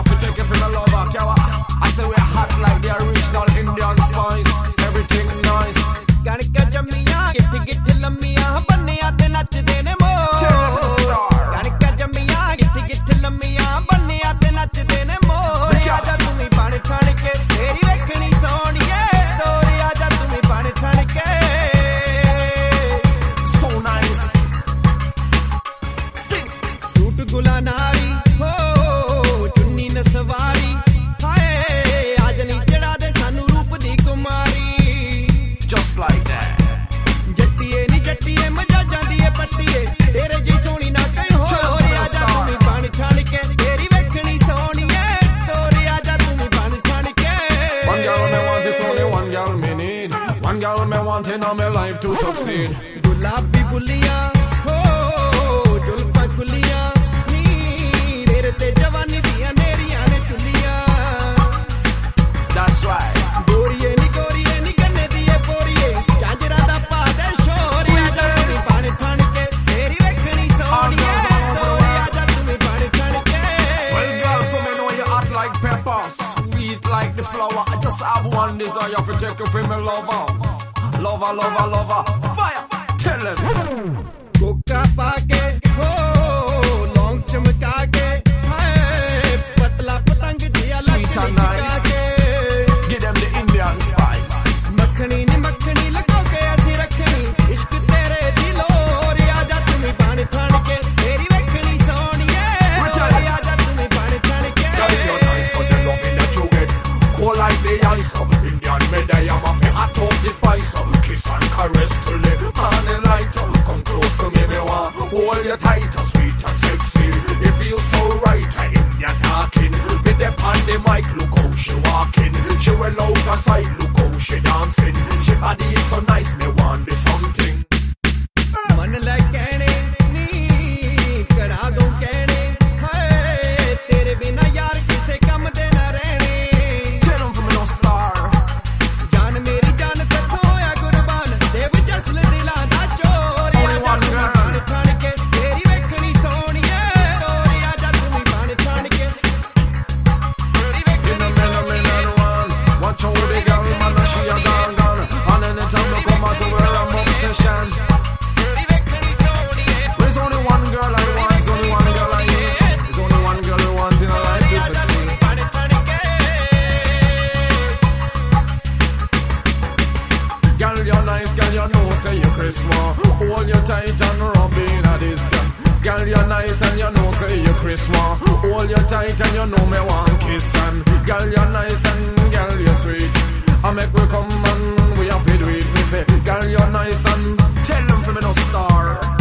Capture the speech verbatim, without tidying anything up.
have to take it from the lover. I say we're hot like the original Indian spice. Everything nice. Kanika jamiya, gitti gitti lammiya, banniya te nachde ne mo. Kanika jamiya, gitti gitti lammiya, banniya te nachde ne mo. Aaja tumi ban than ke, teri vekhni soniye. Dori aaja tumi ban than ke. So nice. Sing. Suit gula nari, ho, chunni na sawari. Just like that. Jattiye ni jattiye majaja diye pattiye tere ji soni na kai ho tori aaja tumi ban than ke teri vekhni soniye tori aaja tumi ban than ke. One girl me want is only one girl me need. One girl me want in all my life to succeed. Gulabi buliyan ho julfa kuliyan ni tere te jawani diya neriyan ne chuliyan. That's right. Goriye ni goriye ni ganne diye poriye jajra da pa de shori aaja tumi ban than ke teri vekhni soniye tori aaja tumi ban than ke. Well, girl, for me know you hot like pepper, sweet like the flower. I just have one desire for take you from me lover, lover, lover, lover. Fire, tell him. Coca paake ho long chamka ke hai patla patang diya Sweet and nice. Give them the Indian spice. makhni ni makhni lago ke asi rakhni ishq tere dilo ri aaja tumi ban than ke teri vekhni soniye ri aaja tumi ban than ke. Girl, you're nice, but the loving that you get cold like the ice. Indian medai, I'm a fi hot up the spice. Kiss and caress till it on the light. Come close to me, me want hold you tight. Sweet and sexy, it feels so right. Indian talking, with them on the mic. Look how she walking, she well out of sight. Look how she dancing, she body is so nice. Me want be something. Man like kehne ni kada do kehne hai tere bina yaar kise kam de na rehne. Tell them for me no star. Jaan meri jaan te hoya qurban dev jasl dilan da chor aaja tumi ban than ke teri vekhni soniye tori aaja tumi ban than ke teri In vekhni the middle, middle one. Watch out the girl, man, she a gone, gone. And anytime I come out to where I'm obsession. teri vekhni soniye. There's only one girl I want, there's only one girl I need. There's only one girl who wants in her life to succeed. Girl, you're nice, girl, you know, say you Christmas. Hold you tight and rub in a this girl. Girl, you're nice and you know, say you Christmas. Hold you tight and you know me want kiss and girl, you're nice and girl, you're sweet. I make we come and we have to do it. Me say, girl, you're nice and tell them for me no star.